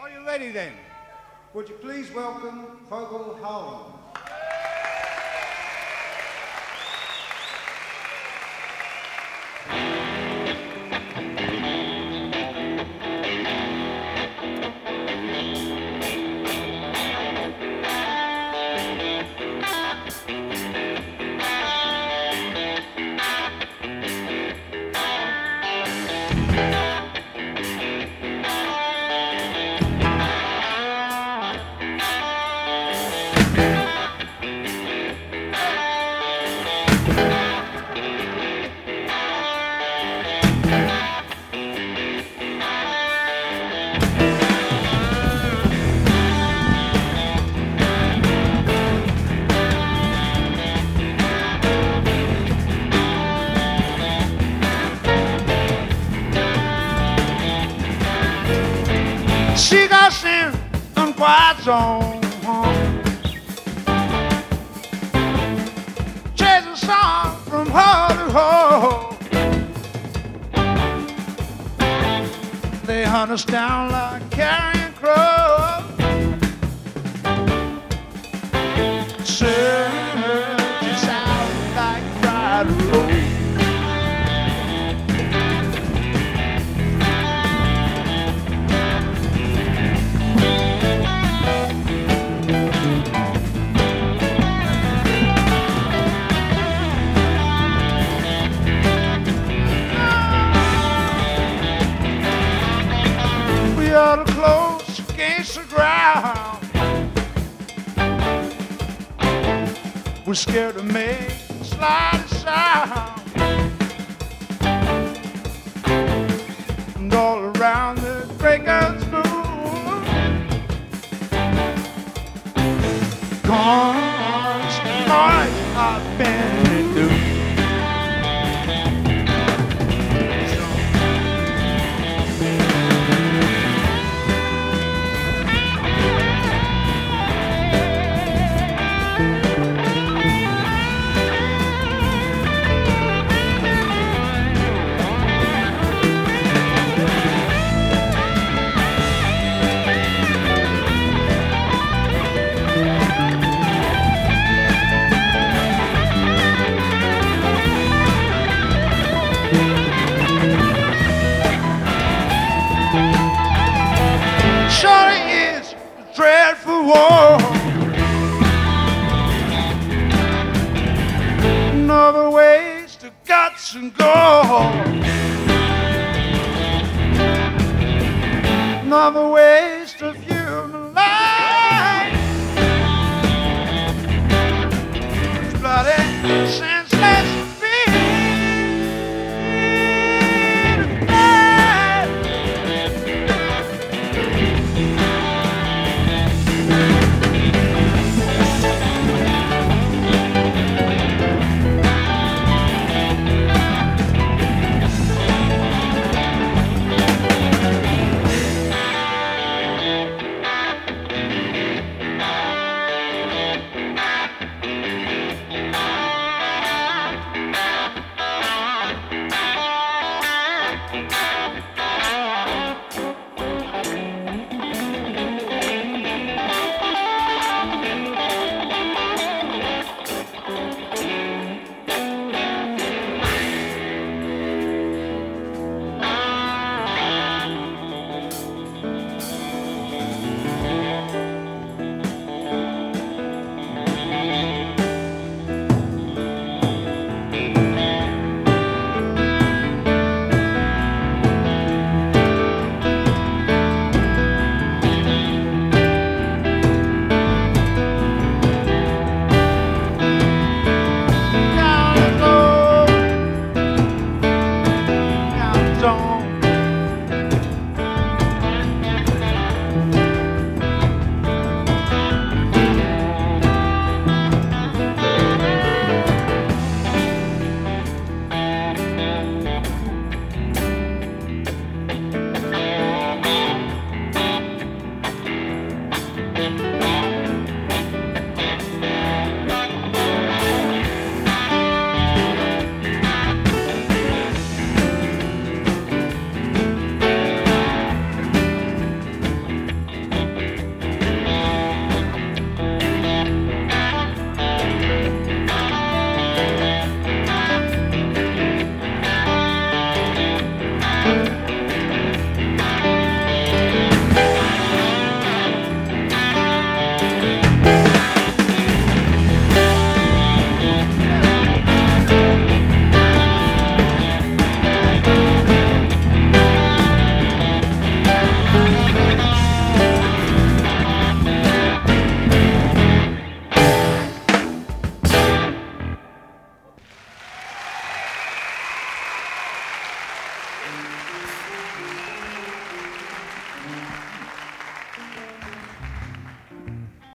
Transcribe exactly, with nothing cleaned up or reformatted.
Are you ready then? Would you please welcome Vogel Holland? She got sent on quiet zone, chasing song from hole to hole. They hunt us down like carrion crows, search us out like fried roll. We ought to close against the ground. We're scared to make the slightest sound. And all around the breakers move, guns, noise, I've been to do. Surely is a dreadful war. Another waste of guts and gore. Another waste of human life. It's bloody, senseless fear.